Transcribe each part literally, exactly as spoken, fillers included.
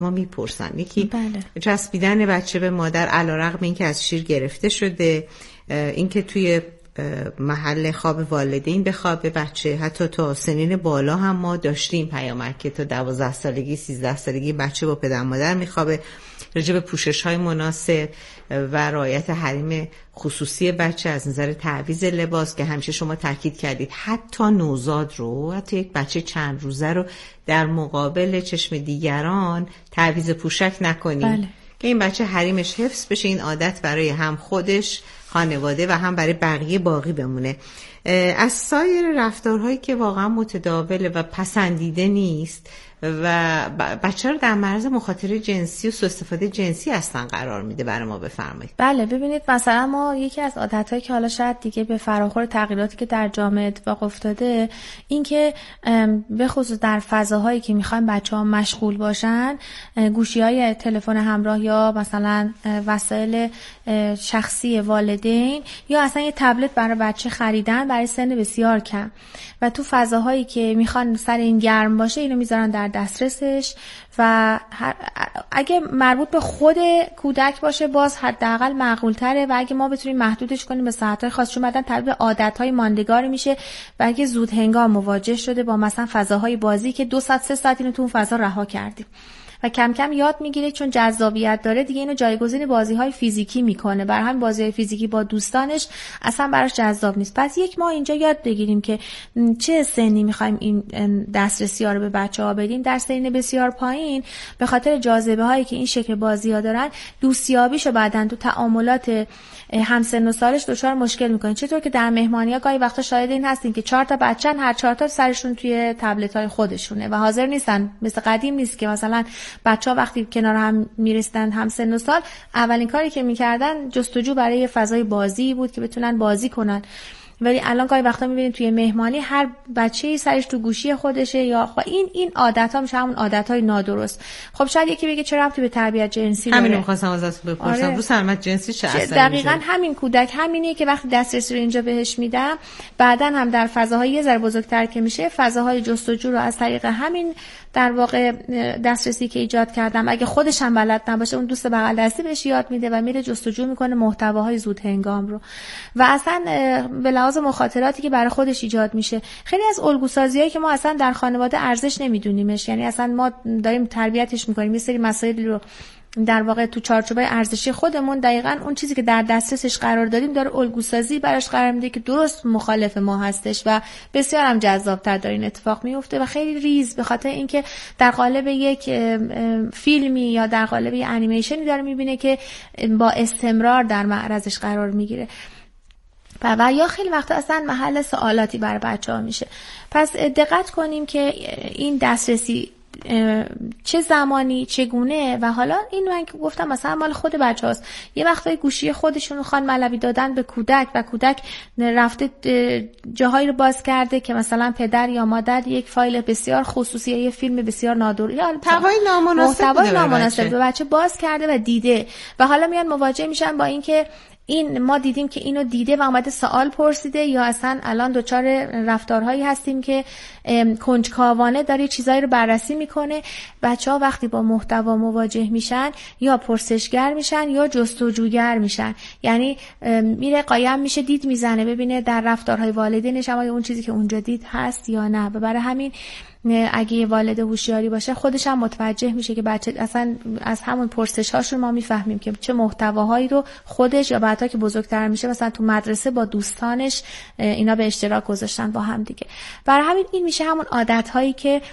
ما میپرسن. یکی بله. چسبیدن بچه به مادر علیرغم اینکه از شیر گرفته شده، اینکه توی محل خواب والدین بخوابه بچه، حتی تا سنین بالا هم ما داشتیم پیامک که تا دوازده سالگی سیزده سالگی بچه با پدر مادر میخوابه. راجع به پوشش های مناسب و رعایت حریم خصوصی بچه از نظر تعویض لباس که همیشه شما تاکید کردید حتی نوزاد رو، حتی یک بچه چند روزه رو در مقابل چشم دیگران تعویض پوشک نکنیم. بله. که این بچه حریمش حفظ بشه، این عادت برای هم خودش، خانواده و هم برای بقیه باقی بمونه. از سایر رفتارهایی که واقعا متداوله و پسندیده نیست و بچه رو در معرض مخاطره جنسی و سوء استفاده جنسی اصلا قرار میده برای ما بفرمایید. بله ببینید مثلا ما یکی از عادتهایی که حالا شاید دیگه به فراخور تغییراتی که در جامعه اتفاق افتاده این که به خصوص در فضاهایی که میخوایم بچه‌ها مشغول باشن، گوشی‌های تلفن همراه یا مثلا وسایل شخصی والدین یا اصلا یه تبلت برای بچه خریدن برای سن بسیار کم و تو فضاهایی که میخوان سر این گرم باشه اینو میذارن در دسترسش و اگه مربوط به خود کودک باشه باز حداقل معقول تره و اگه ما بتونیم محدودش کنیم به ساعت‌های خاص، چون بعدن تبدیل به عادت‌های ماندگاری میشه و اگه زود هنگام مواجه شده با مثلا فضاهای بازی که دو ساعت سه ساعت اینو تو اون فضا رها کردیم و کم کم یاد میگیره چون جذابیت داره دیگه اینو جایگزین بازی‌های فیزیکی میکنه، برای همین بازی‌های فیزیکی با دوستانش اصلا براش جذاب نیست. پس یک ما اینجا یاد بگیریم که چه سنی میخوایم این دسترسی‌ها رو به بچه‌ها بدیم. در سن بسیار پایین به خاطر جاذبه‌هایی که این شکل بازی‌ها دارن دوستیابیشو بعدن تو تعاملات همسن و سالش دچار مشکل میکنه. چطور که در مهمانی‌ها گاهی وقتا شاهد این هستیم که چهار تا بچه‌ن، هر چهار تا سرشون توی تبلت‌های خودشونه و حاضر نیستن، مثل قدیم نیست که مثلا بچه‌ها وقتی کنار هم میرسیدن هم سن و سال اولین کاری که میکردن جستجو برای یه فضای بازی بود که بتونن بازی کنن، ولی الان گاهی وقتا میبینید توی مهمانی هر بچه‌ای سرش تو گوشی خودشه یا خب این این عادت‌ها میشه همون عادت‌های نادرست. خب شاید یکی بگه چرا ربطی به تربیت جنسی داره؟ همین رو می‌خواستم ازتون بپرسم. آره. رو سلامت جنسی چه اثری دقیقاً میشه؟ همین کودک همینه که وقتی دسترسی رو اینجا بهش میدم بعداً هم در فضاهای یه ذره بزرگتر که میشه فضاهای جستجو رو از طریق همین در واقع دسترسی که ایجاد کردم اگه خودش هم بلد نباشه اون دوست بغل دستی بهش یاد میده و میره جستجو میکنه محتواهای زود هنگام رو و اصلا به لحاظ مخاطراتی که برای خودش ایجاد میشه. خیلی از الگوسازیایی که ما اصلا در خانواده ارزش نمیدونیمش، یعنی اصلا ما داریم تربیتش میکنیم یه سری مسائل رو در واقع تو چارچوبای ارزشی خودمون دقیقاً اون چیزی که در دسترسش قرار دادیم داره الگوسازی براش قرار میده که درست مخالف ما هستش و بسیار هم جذاب‌تر داره این اتفاق میفته و خیلی ریز به خاطر اینکه در قالب یک فیلمی یا در قالب یک انیمیشنی داره میبینه که با استمرار در معرضش قرار میگیره و, و یا خیلی وقتا اصلا محل سوالاتی برای بچه‌ها میشه. پس دقت کنیم که این دسترسی چه زمانی چگونه و حالا این من که گفتم مثلا مال خود بچه‌هاست. یه وقتای گوشی خودشونو خوان ملوی دادن به کودک و کودک رفته جاهایی رو باز کرده که مثلا پدر یا مادر یک فایل بسیار خصوصی یا یه فیلم بسیار نادر یا محتوای نامناسب محتوای نامناسب به بچه باز کرده و دیده و حالا میان مواجه میشن با اینکه این ما دیدیم که اینو دیده و اومده سوال پرسیده یا اصلا الان دچار رفتارهایی هستیم که کنجکاوانه داره چیزایی رو بررسی میکنه. بچه‌ها وقتی با محتوا مواجه میشن یا پرسشگر میشن یا جستجوگر میشن، یعنی میره قایم میشه دید میزنه ببینه در رفتارهای والدینش آیا اون چیزی که اونجا دید هست یا نه و برای همین اگه یه والد هوشیاری باشه خودش هم متوجه میشه که بچه اصلا از همون پرسش‌هاشون ما میفهمیم که چه محتواهایی رو خودش یا بعدا که بزرگتر میشه مثلا تو مدرسه با دوستانش اینا به اشتراک گذاشتن با هم دیگه. برای همین این میشه همون عادت‌هایی که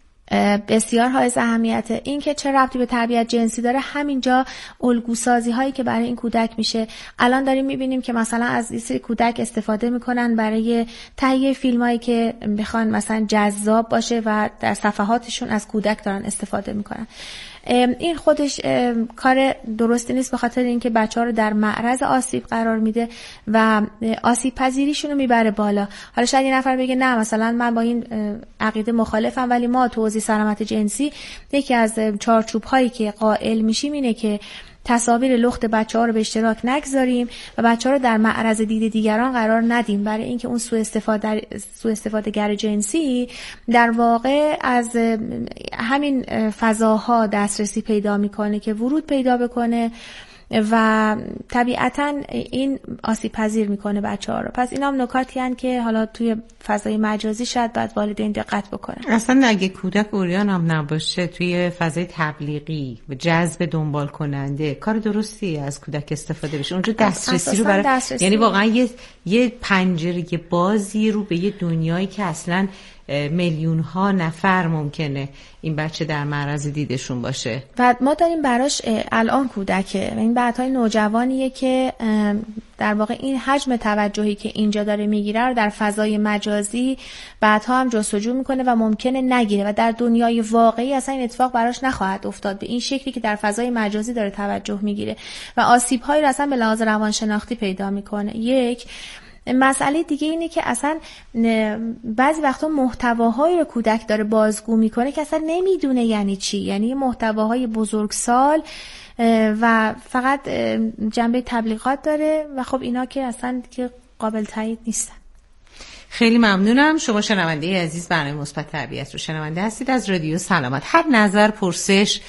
بسیار حائز اهمیته. این که چه ربطی به تربیت جنسی داره همینجا الگوسازی هایی که برای این کودک میشه. الان داریم میبینیم که مثلا از این سری کودک استفاده میکنن برای تهیه فیلم هایی که بخوان مثلا جذاب باشه و در صفحاتشون از کودک دارن استفاده میکنن. این خودش کار درستی نیست به خاطر اینکه بچه‌ها رو در معرض آسیب قرار میده و آسیب پذیریشون رو میبره بالا. حالا شاید یه نفر بگه نه مثلا من با این عقیده مخالفم، ولی ما تو حوزه سلامت جنسی یکی از چارچوب هایی که قائل میشیم اینه که تصاویر لخت بچه‌ها رو به اشتراک نگذاریم و بچه‌ها رو در معرض دید دیگران قرار ندیم، برای اینکه اون سوء استفاده سوء استفاده‌گر جنسی در واقع از همین فضاها دسترسی پیدا میکنه که ورود پیدا بکنه و طبیعتاً این آسیب پذیر میکنه بچه‌ها رو. پس اینا هم نکاتی هستند که حالا توی فضای مجازی شاید باید والدین دقت بکنن. اصلا اگه کودک عریان هم نباشه توی فضای تبلیغی و جذب دنبال کننده کار درستی از کودک استفاده بشه، اونجا دسترسی رو برای دسترسی. یعنی واقعا یه یه پنجره بازی رو به یه دنیایی که اصلا میلیون ها نفر ممکنه این بچه در معرض دیدشون باشه و ما داریم براش الان کودکه و این بعدهای نوجوانیه که در واقع این حجم توجهی که اینجا داره میگیره رو در فضای مجازی بعدها هم جستجو میکنه و ممکنه نگیره و در دنیای واقعی اصلا این اتفاق براش نخواهد افتاد به این شکلی که در فضای مجازی داره توجه میگیره و آسیب‌هایی رو اصلا به لحاظ روانشناختی پیدا میکنه. یک مسئله دیگه اینه که اصلا بعضی وقتا محتواهایی رو کودک داره بازگو میکنه که اصلا نمیدونه یعنی چی، یعنی محتواهای بزرگسال و فقط جنبه تبلیغات داره و خب اینا که اصلا که قابل تایید نیستن. خیلی ممنونم. شما شنونده عزیز برنامه مثبت تربیت رو شنونده هستید از رادیو سلامت. هر نظر، پرسش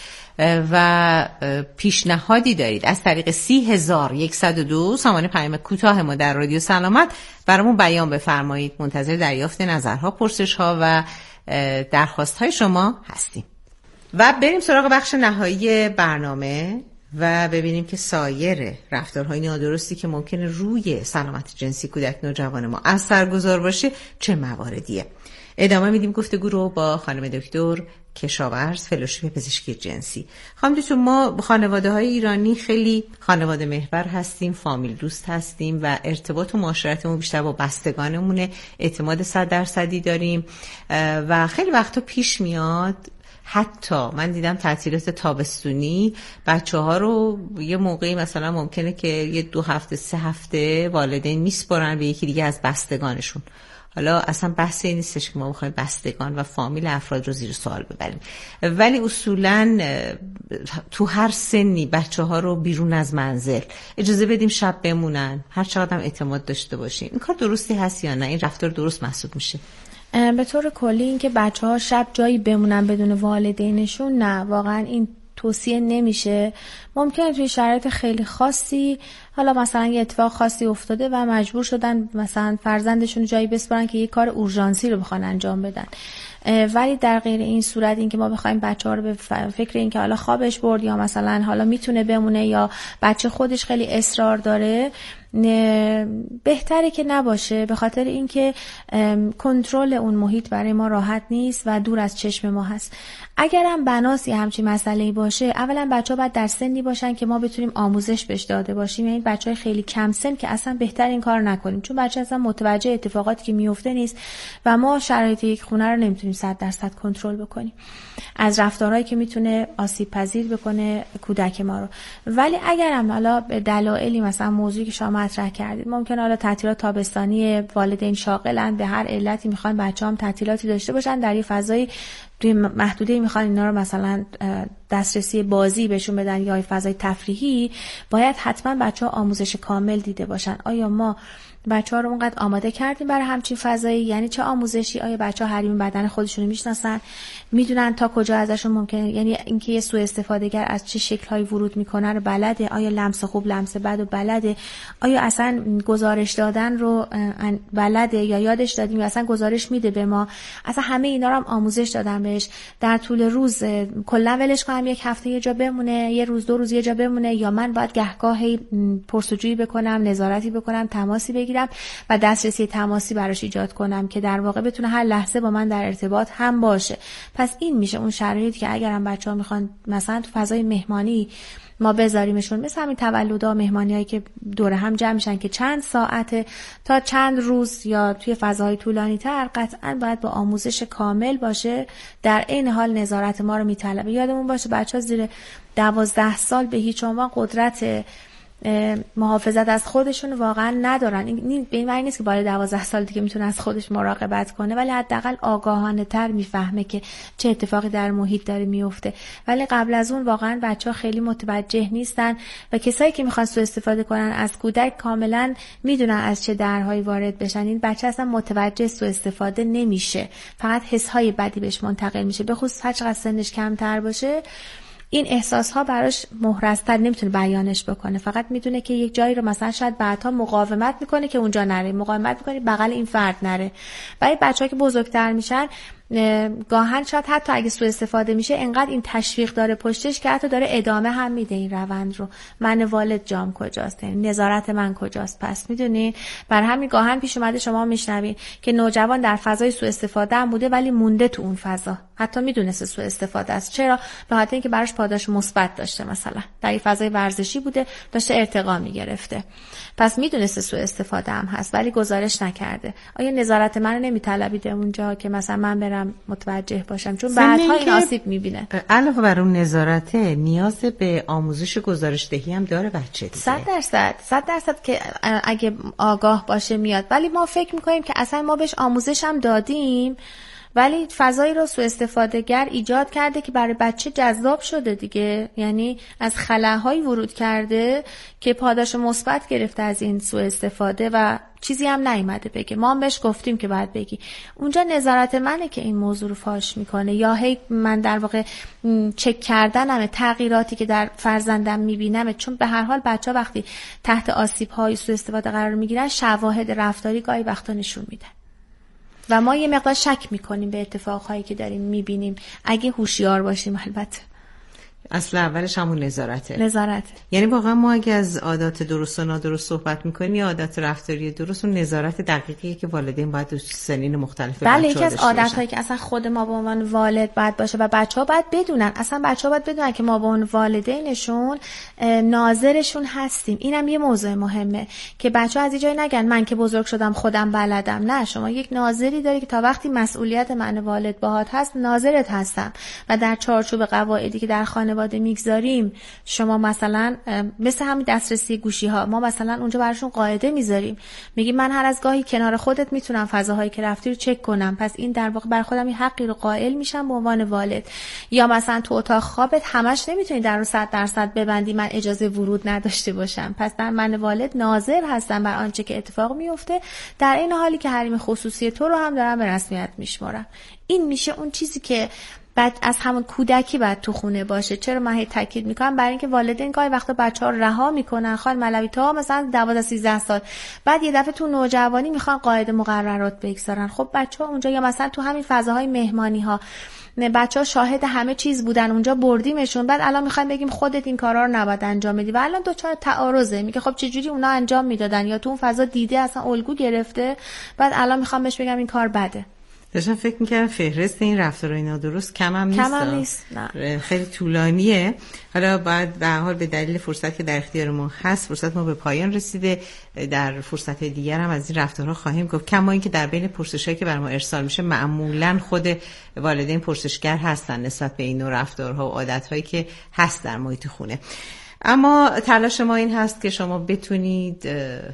و پیشنهادی دارید از طریق سی هزار یکصد و دو سامان پیام کوتاه ما در رادیو سلامت برامون بیان بفرمایید. منتظر دریافت نظرها، پرسش‌ها و درخواست‌های شما هستیم. و بریم سراغ بخش نهایی برنامه و ببینیم که سایر رفتارهای نادرستی که ممکنه روی سلامت جنسی کودک نوجوان ما اثرگذار باشه چه مواردیه. ادامه میدیم گفتگو رو با خانم دکتر کشاورز، فلوشیپ پزشکی جنسی. خانم دکتر، ما خانواده های ایرانی خیلی خانواده محور هستیم، فامیل دوست هستیم و ارتباط و معاشرتمون بیشتر با بستگانمونه، اعتماد صد درصدی داریم و خیلی وقتا پیش میاد حتی من دیدم تعطیلات تابستونی بچه ها رو یه موقعی مثلا ممکنه که یه دو هفته سه هفته والدین میسپارن به یکی دیگه از بستگانشون. حالا اصلا بحث این نیستش که ما بخوایم بستگان و فامیل افراد رو زیر سوال ببریم، ولی اصولاً تو هر سنی بچه ها رو بیرون از منزل اجازه بدیم شب بمونن، هر چقدر هم اعتماد داشته باشیم. این کار درستی هست یا نه؟ این رفتار درست محسوب میشه؟ به طور کلی این که بچه ها شب جایی بمونن بدون والدینشون، نه، واقعا این توصیه نمیشه. ممکنه توی شرایط خیلی خاصی، حالا مثلا یه اتفاق خاصی افتاده و مجبور شدن مثلا فرزندشون جایی بسپارن که یه کار اورژانسی رو بخوان انجام بدن، ولی در غیر این صورت این که ما بخوایم بچه‌ها رو به فکر این که حالا خوابش برد یا مثلا حالا میتونه بمونه یا بچه خودش خیلی اصرار داره، بهتره که نباشه، به خاطر اینکه کنترل اون محیط برای ما راحت نیست و دور از چشم ما هست. اگر هم بناسی همچین مسئله‌ای باشه، اولا بچه‌ها باید در سنی باشن که ما بتونیم آموزش بهش داده باشیم، یعنی بچه‌های خیلی کم سن که اصلا بهتر این کار نکنیم، چون بچه اصلا متوجه اتفاقاتی که میفته نیست و ما شرایط یک خونه رو نمیتونیم صد درصد کنترل بکنیم از رفتارهایی که میتونه آسیب پذیر بکنه کودک ما رو. ولی اگر هم حالا به دلایلی مثلا موضوعی که شما مطرح کردید، ممکنه حالا تعطیلات تابستانی والدین شاغلن، به هر علتی میخوان بچه‌هام تعطیلاتی داشته باشن در یه فضای توی محدوده میخوان اینا رو مثلا دسترسی بازی بهشون بدن یا فضای تفریحی، باید حتما بچه‌ها آموزش کامل دیده باشن. آیا ما بچه‌ها رو اونقدر آماده کردیم برای همچین فضایی؟ یعنی چه آموزشی؟ آیا بچه‌ها حریم بدن خودشون رو میشناسن، میدونن تا کجا ازشون ممکنه، یعنی اینکه یه سوء استفادهگر از چه شکل‌هایی ورود میکنه رو بلده؟ آیا لمس خوب لمس بد رو بلده؟ آیا اصلا گزارش دادن رو بلده یا یادش دادیم یا اصلا گزارش میده به ما؟ اصلا همه اینا رو هم آموزش دادم بهش. در طول روز کلا ولش کنم یک هفته یه جا بمونه، یه روز دو روز یه جا بمونه، یا من باید گهگاهی پرسجویی بکنم، نظارتی بکنم، تماسی بگیرم و دسترسی تماسی براش ایجاد کنم که در واقع بتونه هر لحظه با من در ارتباط هم باشه. پس این میشه اون شرایطی که اگرم بچه‌ها میخوان مثلا تو فضای مهمانی ما بذاریمشون، مثل همین تولدها، مهمانیایی که دور هم جمع میشن که چند ساعت تا چند روز یا توی فضاهای طولانی تر، قطعاً باید با آموزش کامل باشه، در عین حال نظارت ما رو میطلبه. یادمون باشه بچه‌ها زیر دوازده سال به هیچ عنوان قدرت محافظت از خودشون واقعا ندارن. این به این معنی نیست که بالای دوازده سال دیگه میتونه از خودش مراقبت کنه، ولی حداقل آگاهانه تر میفهمه که چه اتفاقی در محیط داره میفته. ولی قبل از اون واقعا بچه‌ها خیلی متوجه نیستن و کسایی که میخوان سوء استفاده کنن از کودک کاملا میدونن از چه درهایی وارد بشن. این بچه اصلا متوجه سوء استفاده نمیشه، فقط حس‌های بدی بهش منتقل میشه. به خصوص هر چقدر سنش کمتر باشه این احساس ها براش محرزتر، نمیتونه بیانش بکنه، فقط میدونه که یک جایی رو مثلا شاید بعدها مقاومت میکنه که اونجا نره، مقاومت میکنه بغل این فرد نره. ولی بچه‌ها که بزرگتر میشن گاهن شاید حتی اگه سوء استفاده میشه انقدر این تشویق داره پشتش که حتی داره ادامه هم میده این روند رو. من والد جام کجاست، یعنی نظارت من کجاست؟ پس میدونین بر همین گاهن پیش اومده شما میشنوین که نوجوان در فضای سوء استفاده هم بوده ولی مونده تو اون فضا، حتی میدونسته سوء استفاده است. چرا؟ به خاطر اینکه براش پاداش مثبت داشته، مثلا در این فضای ورزشی بوده داشته ارتقا میگرفته، پس میدونسته سوء استفاده هم هست ولی گزارش نکرده. آیا نظارت منو نمیطلبیده اونجا که مثلا من برم متوجه باشم؟ چون بعدها این آسیب میبینه. علاوه بر اون نظارت نیاز به آموزش گزارش دهی هم داره بچه دیگه. صد درصد صد درصد که اگه آگاه باشه میاد، ولی ما فکر میکنیم که اصلا ما بهش آموزش هم دادیم ولی فضایی رو سوء استفادهگر ایجاد کرده که برای بچه جذاب شده دیگه، یعنی از خلاهایی ورود کرده که پاداش مثبت گرفته از این سوء استفاده و چیزی هم نیومده بگه. ما هم بهش گفتیم که باید بگی. اونجا نظارت منه که این موضوع رو فاش میکنه، یا هی من در واقع چک کردنم تغییراتی که در فرزندم میبینم، چون به هر حال بچه ها وقتی تحت آسیب های سوء استفاده قرار میگیرن شواهد رفتاری گاهی وقتا نشون میده و ما یه مقدار شک میکنیم به اتفاقهایی که داریم میبینیم اگه هوشیار باشیم. البته اصل اولش همون نظارته. نظارت. یعنی واقعا ما اگه از عادات درست و نادرست صحبت میکنیم یا عادات رفتاری درست و نظارت دقیقیه که والدین باید تو سنین مختلف بچه‌ها بله، یکی از عادتایی باشن. که اصلا خود ما به عنوان والد باید باشه و بچه‌ها باید بدونن، اصلا بچه‌ها باید بدونن که ما به عنوان والدینشون ناظرشون هستیم. اینم یه موضوع مهمه که بچه‌ها از اینجای نگن من که بزرگ شدم خودم بلدم. نه، شما یک ناظری داری که تا وقتی مسئولیت من والد باهات هست ناظرت هستم و در چارچوب قواعدی که در خانواده میگذاریم، شما مثلا مثل همین دسترسی گوشی ها، ما مثلا اونجا براشون قاعده میذاریم، میگیم من هر از گاهی کنار خودت میتونم فضاهایی که رفتی رو چک کنم، پس این در واقع بر خودم یه حقی رو قائل میشم به عنوان والد. یا مثلا تو اتاق خوابت همش نمیتونی در رو صد درصد ببندی من اجازه ورود نداشته باشم، پس در من والد ناظر هستم بر آنچه که اتفاق میفته، در این حالی که حریم خصوصی تو رو هم دارم به رسمیت میشمارم. این میشه اون چیزی که بعد از همون کودکی بعد تو خونه باشه. چرا من هی تاکید میکنم؟ برای اینکه والدین گاهی وقتا بچه‌ها رو رها میکنن، خانم ملوی تا مثلا دوازده سیزده سال، بعد یه دفعه تو نوجوانی میخوان قاعده مقررات بگذارن. خب بچه‌ها اونجا یا مثلا تو همین فضاهای مهمانی ها بچه‌ها شاهد همه چیز بودن، اونجا بردیمشون، بعد الان میخوایم بگیم خودت این کارا رو نباید انجام بدی و الان دوچار تعارضه. میگه خب چه جوری اونا انجام میدادن یا تو اون فضا دیده اصلا الگو گرفته، بعد الان میخوام بهش بگم این کار بده. داشتم فکر میکردم فهرست این رفتارهای نادرست کم هم نیست. کم هم نیست. نه. خیلی طولانیه. حالا باید به هر حال به دلیل فرصت که در اختیار ما هست، فرصت ما به پایان رسیده. در فرصت دیگر هم از این رفتارها خواهیم گفت. کما اینکه در بین پرسشایی که بر ما ارسال میشه معمولا خود والدین پرسشگر هستن نسبت به این نوع رفتارها و عادتهایی که هست در محیط خونه. اما تلاش ما این هست که شما بتونید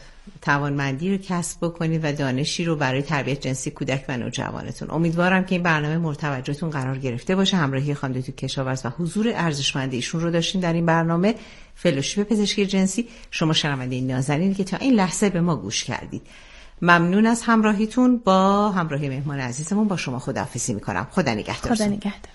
توانمندی رو کسب بکنید و دانشی رو برای تربیت جنسی کودک و نوجوانتون. امیدوارم که این برنامه مورد توجهتون قرار گرفته باشه. همراهی خانم دکتر کشاورز و حضور ارزشمند ایشون رو داشتیم در این برنامه. فلوشیپ پزشکی جنسی. شما شنونده نازنینی که تا این لحظه به ما گوش کردید. ممنون از همراهیتون. با همراهی مهمان عزیزمون با شما خداحافظی می‌کنم. خدا نگهدار. خدا نگهدار.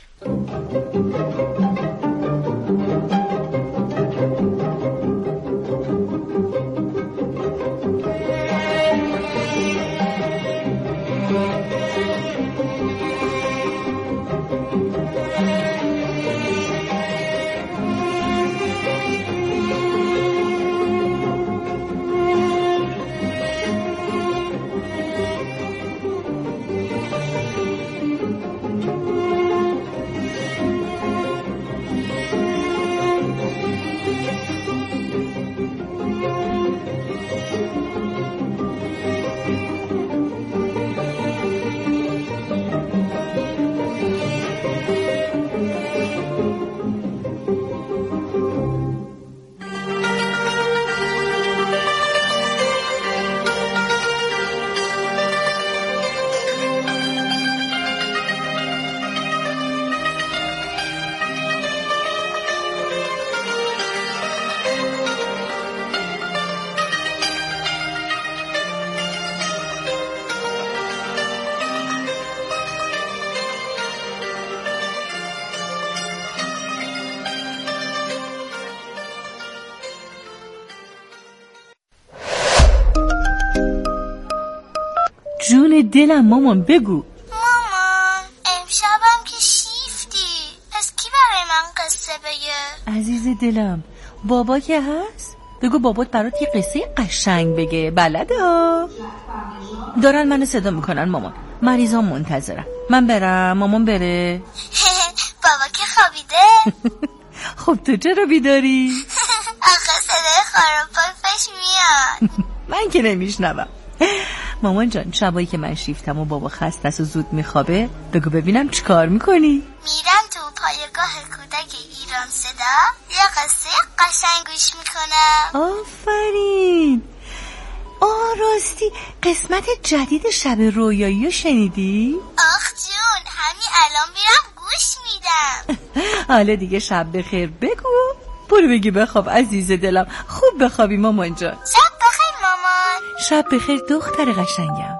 جون دلم مامان بگو. مامان امشبم که شیفتی، پس کی برای من قصه بگه؟ عزیز دلم بابا که هست، بگو بابات برات یه قصه قشنگ بگه. بلده ها. دارن منو صدا میکنن مامان، مریضام منتظرم. من برم مامان بره. بابا که خوابیده. خب تو چرا بیداری؟ آخه صدای خارپایفش میاد. من که نمیشنوم. مامان جان شبایی که من شیفتم و بابا خسته است و زود میخوابه، بگو ببینم چی کار میکنی؟ میرم تو پایگاه کودک ایران صدا، یه قصه قشنگ گوش میکنم. آفرین. آه راستی قسمت جدید شب رویایی رو شنیدی؟ آخ جون همین الان میرم گوش میدم. حالا دیگه شب بخیر بگو، برو بگی بخواب عزیز دلم. خوب بخوابی مامان جان. شب بخیر مامان. شب بخیر دختر قشنگم.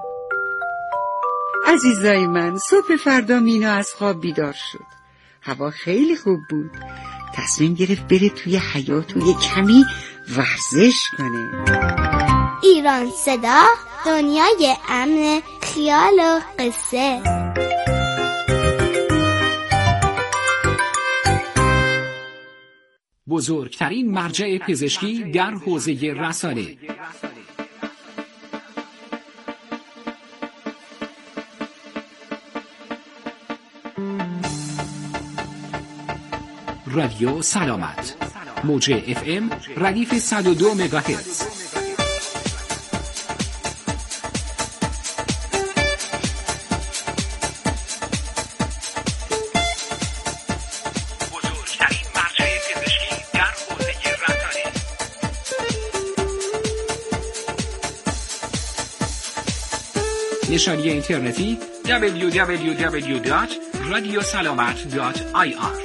عزیزای من، صبح فردا مینا از خواب بیدار شد. هوا خیلی خوب بود. تصمیم گرفت بره توی حیاط و یه کمی ورزش کنه. ایران صدا، دنیای امن، خیال و قصه. بزرگترین مرجع پزشکی در حوزه رسانه. رادیو سلامت، موج اف ام ردیف صد و دو مگاهرتز. بزرگترین مرجع پزشکی در حوزه رسانه. نشانی اینترنتی دبلیو دبلیو دبلیو دات رادیو سلامت دات آی آر.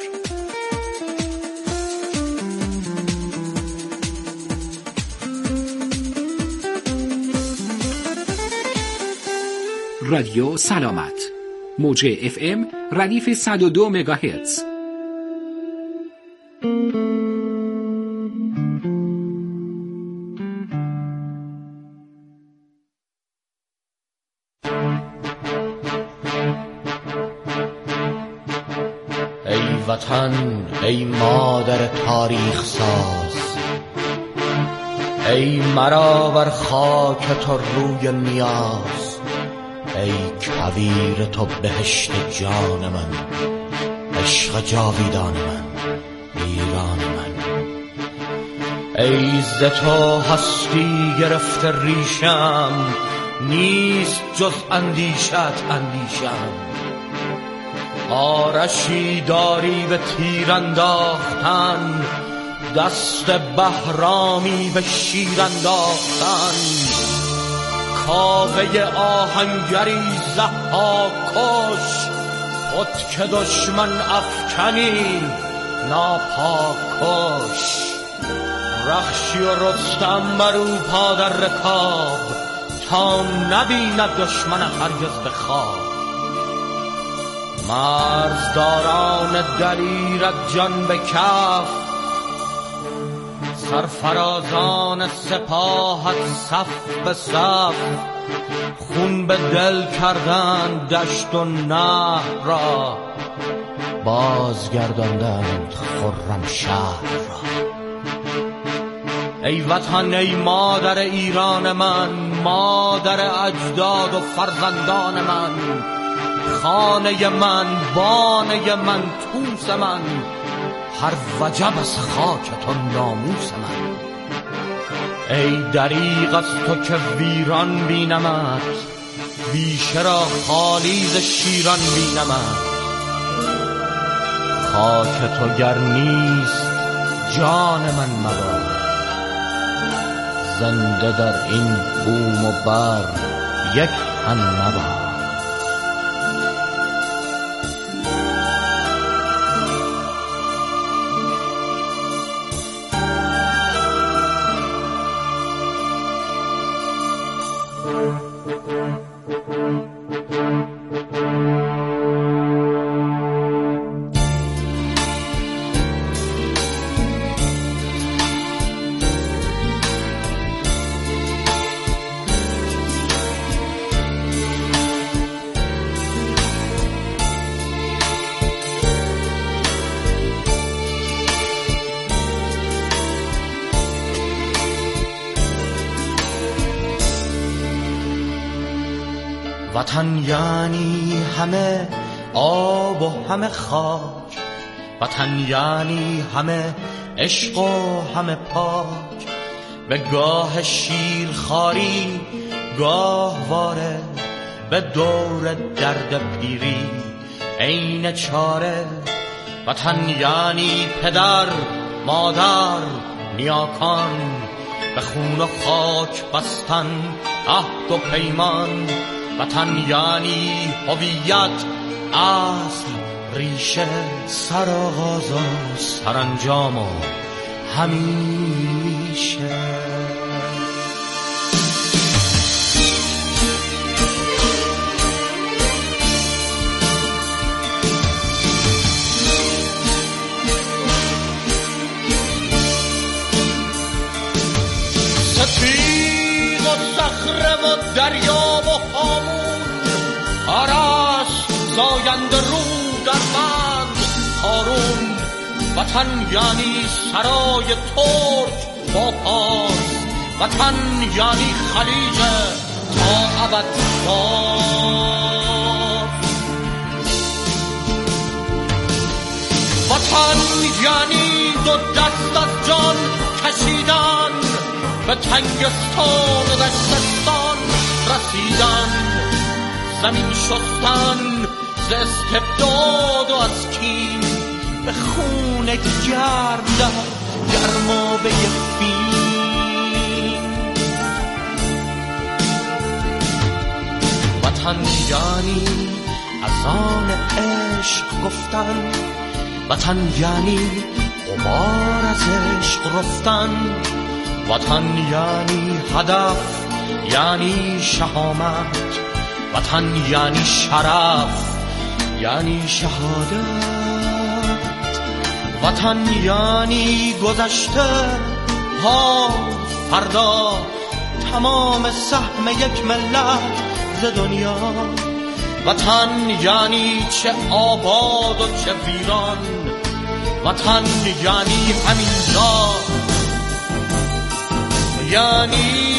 رادیو سلامت، موج اف ام ردیف صد و دو مگاهرتز. ای وطن، ای مادر تاریخ ساز، ای مرا بر خاک تو روی نیاز، ای کویر تو بهشت جان من، عشق جاویدان من، ایران من. ای ز تو هستی گرفته ریشم، نیست جز اندیشت اندیشم. آرشی داری به تیر انداختن، دست بهرامی به شیر انداختن. کاوه آهنگری ضحاک کش، خود که دشمن افکنی ناپاک کش. رخشی و رستم برو پا در رکاب، تا نبیند دشمن هرگز به خواب. مرزداران دلیرت جان به کف، سرفرازان سپاهت صف به صف. خون به دل کردند دشت و نهر را، بازگرداندند خرم شهر را. ای وطن، ای مادر ایران من، مادر اجداد و فرزندان من. خانه من، بانه من، توس من، هر وجب از خاک تو ناموس من. ای دریغ از تو که ویران بینمت، بیشه را خالی ز شیران بینمت. خاک تو گر نیست جان من مباد، زنده در این بوم و بر یک هم نباد. وطن یعنی همه آب و همه خاک، وطن یعنی همه عشق و همه پاک. به گاه شیر خاری گاه واره، به دور درد پیری عین چاره. وطن یعنی پدر مادر نیاکان، به خون و خاک بستن عهد و پیمان. وطن یعنی هویت اصل ریشه، سرآغاز و سرانجام و همیشه. سپید و صخره و دریا و هامون، آرش زاینده رو در بند هارون. وطن یعنی سرای ترک با پاس، وطن یعنی خلیج تا ابد باز. وطن یعنی دو دست از جان کشیدن، به تنگستان و دشتستان رسیدن. زمین شستن ز استبداد و از کین، به خون گرم گرمابه فین. وطن یعنی اذان عشق گفتن، وطن یعنی غبار از عشق رفتن. وطن یعنی هدف یعنی شهامت، وطن یعنی شرف یعنی شهادت. وطن یعنی گذشته ها فردا، تمام سهم یک ملت ز دنیا. وطن یعنی چه آباد و چه ویران، وطن یعنی همینجا، یعنی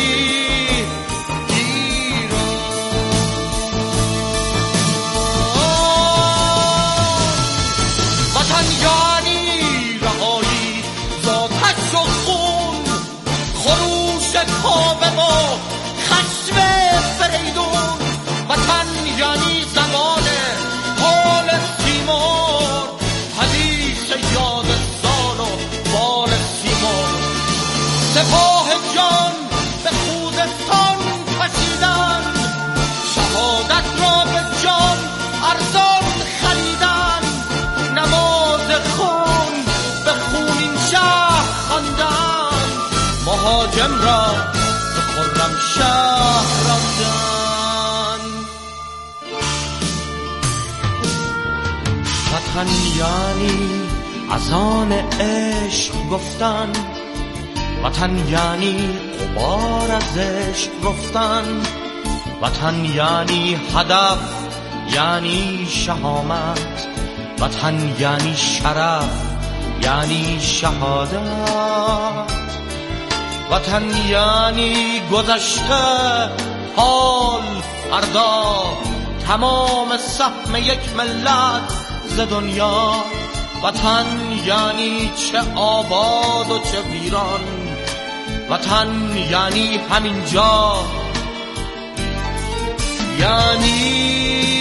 کابه و خشم فریدون. وطن یعنی زمان حال سیمور، حدیث یاد سال و بال سیمور. سپاه جان به خوزستان کشیدن، شهادت را به جان ارزان خریدن. نماز خون به خونین شهر خواندن، مهاجم را به خرم شهر راندن. وطن یعنی اذان عشق گفتن، وطن یعنی غبار از عشق رفتن. وطن یعنی هدف یعنی شهامت، وطن یعنی شرف یعنی شهادت. وطن یعنی گذشته حال فردا، تمام سهم یک ملت ز دنیا. وطن یعنی چه آباد و چه ویران، وطن یعنی همینجا، یعنی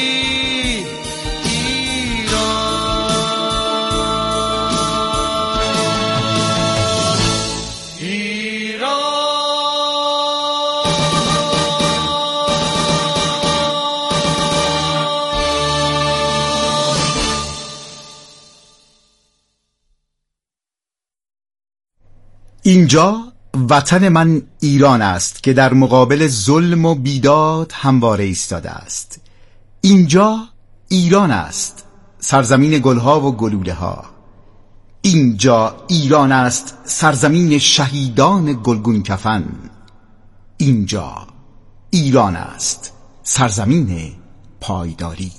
اینجا وطن من ایران است که در مقابل ظلم و بیداد همواره ایستاده است. اینجا ایران است، سرزمین گلها و گلوله ها. اینجا ایران است، سرزمین شهیدان گلگون کفن. اینجا ایران است، سرزمین پایداری.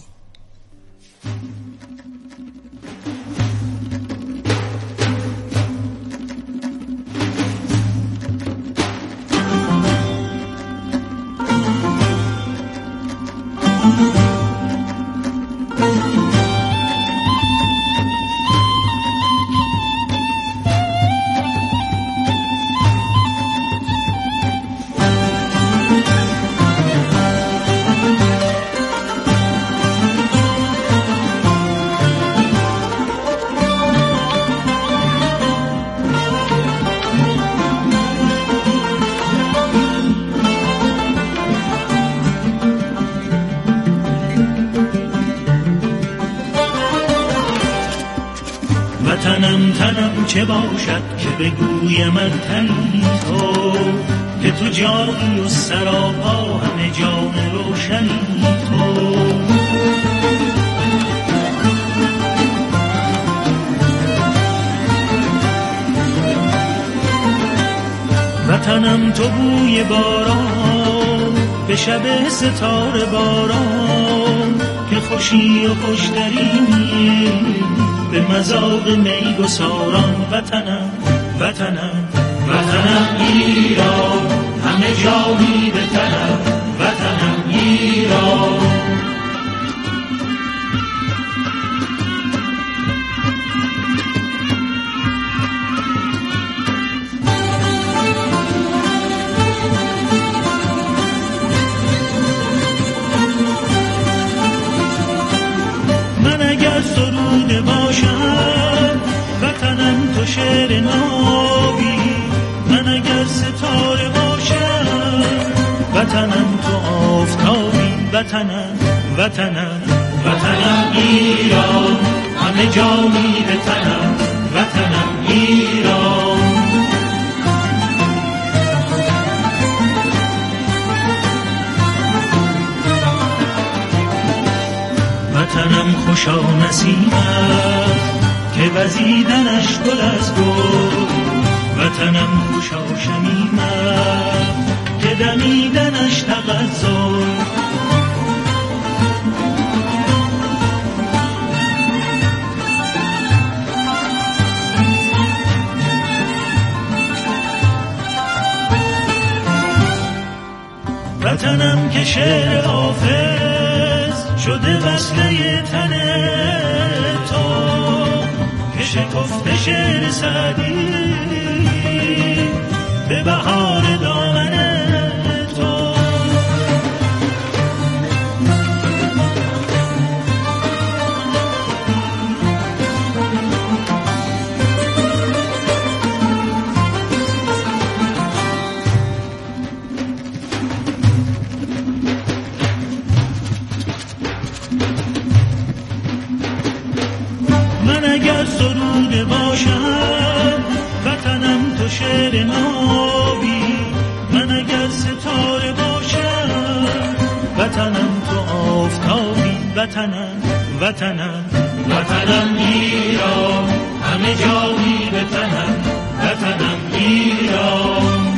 چه باشد که بگویم من تنی تو، که تو جانی و سراپا همه جان روشنی تو. وطنم تو بوی باران به شب ستاره باران، که خوشی و خوشترینی به مذاق می گساران. وطنم وطنم وطنم ایران، همه جانی به تنم. وطنم ایران، من اگر سروده باشم وطنم تو شعر نابی، من اگر ستاره باشم وطنم تو آفتابی. وطنم وطنم وطنم ایران، همه جانی به تنم. وطنم ایران، وطنم خوشا نسیمم که وزیدنش گل از گل. وطنم خوشا شمیمم که دمیدنش تغزل. وطنم که شعر حافظ شده وصله تن تو، که شکفته شعر سعدی به بهار دامن تو. من اگر سروده باشم وطنم تو شعر نابی، من اگر ستاره باشم وطنم تو آفتابی. وطنم وطنم وطنم ایران، همه جانی به تنم. وطنم ایران،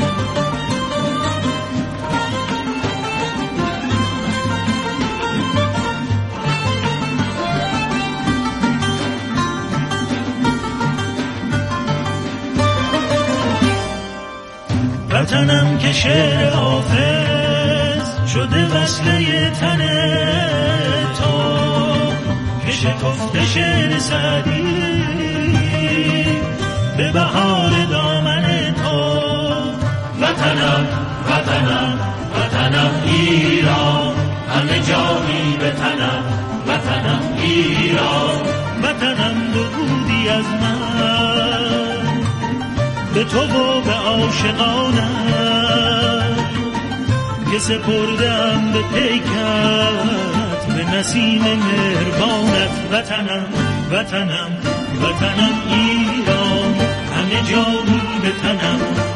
وطنم که شعر حافظ شده وصله تن تو، که شکفته شعر سعدی به بهار دامن تو. وطنم وطنم وطنم ایران، همه جانی به تنم. وطنم ایران، وطنم دو بودی از من به تو و به عاشقانم، که سپردم به پیکت به نسیم مهربانت. وطنم وطنم وطنم ایران، همه جانی به تنم.